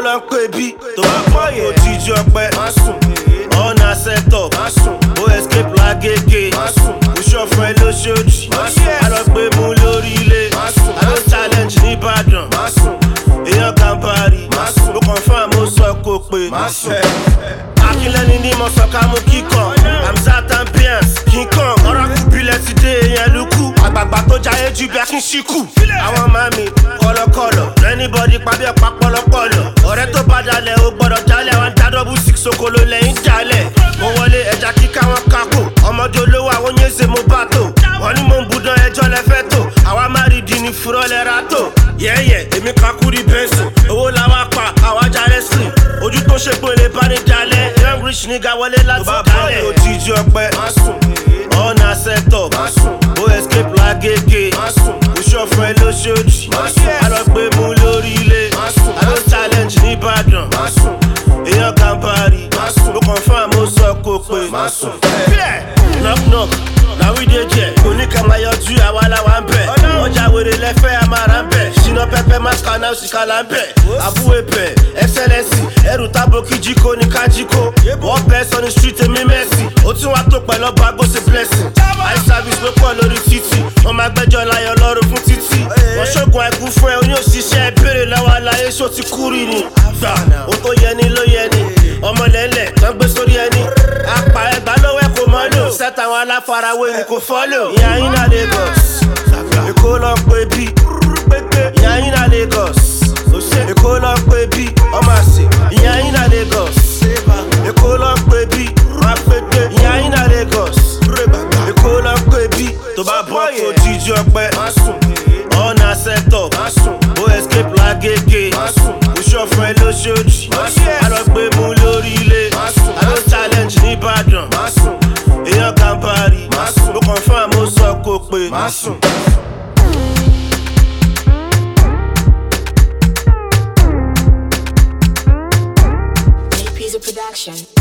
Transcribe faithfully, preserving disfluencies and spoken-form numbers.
ló ń pè bí tó bá pọ̀ yẹn òjijì ọpẹ́ ọ̀nà set up ó escape lágége òṣòfò ẹ lóṣooṣì alọ́gbé mú lórí ilé alọ́ challenge nìbàdàn èèyàn Gàmbàrí ó confirm ó sọ kó pé akínlẹ́ni ní mo sọ ká mú kíkan Hamzat ambiance kíkan ọ̀rọ̀ kù bílẹ̀ ti dé èèyàn lukú àgbààgbà tó jayé ju bí akín ṣíkù àwọn mami kọlọkọlọ anybody pàbí ọ̀pá pọlọpọlọ ọ̀rẹ́ tó bá dalẹ̀ ó gbọ́dọ̀ jalẹ̀ wọn dá double six okolo lẹ́yìn jalẹ̀ mo wọlé ẹja kíká wọn kákò ọmọdé olówó àwọn yéèzè mo bá tò wọn ní mo ń budán ẹjọ́ lẹ́fẹ́ tó àwa má rí di ní fúrọ́ lẹ́ra tó yẹ́yẹ́ èmi kakúrí bẹ́sùn owó làwa pa àwa jalè slim ojú tó ṣe pé lè bá ní jalẹ̀ young rich nigga wọlé láti dalẹ̀ òjijì ọpẹ́ ọ̀nà set up ó escape lágége òṣòfò ẹ lóṣooṣì alọ́gbé mú lórí ilé alọ́ challenge nìbàdàn èèyàn Gàmbàrí ó confirm ó sọ kó pé knock knock na we dey there oníkà máa yọjú àwa làwa ń bẹ̀ ọjà wèrè lẹ́fẹ́ àmàrà ń bẹ̀ ṣínà pẹ́pẹ́ máṣkà náà ṣìkàlà ń bẹ̀ àbúwé bẹ̀ excellence ẹrù tábò kíjíkó ní kájíkó wọ́n bẹ́ sọ ní street èmi mẹ́sì ó tún wá tó pẹ̀lú ọba gbóṣe blessing eye service ló pọ̀ lórí títì wọ́n máa gbẹ́jọ́ láyọ̀ lọ́rùn fún títì wọ́n ṣògùn àìkú fún ẹ oní òṣìṣẹ́ ìbéèrè lọ́wọ́ aláyé ṣó ti kú rí ni gbà ó tó yẹ ni ló yẹ ni ọmọlẹ́lẹ̀ tán gbé sórí ẹni apá ẹgbàá lówó ẹ kò mọ́ lò sẹ́tàwọn aláfarawé ni kò fọ́lò ìyá yín náà Lagos èkó ló ń pè bí ìyá yín náà Lagos èkó ló ń pè bí ọmọ àṣẹ ìyá yín náà Lagos èkó ló ń pè bí ìyá yín náà Lagos èkó ló ń pè bí tó bá bọ́ kó jíjí ọpẹ́ ọ̀nà set up ó escape lágége òṣòfò ẹ lóṣooṣì alọ́gbé mú lórí ilé alọ́ challenge nìbàdàn èèyàn Gàmbàrí ó confirm ó sọ kó pé. Production.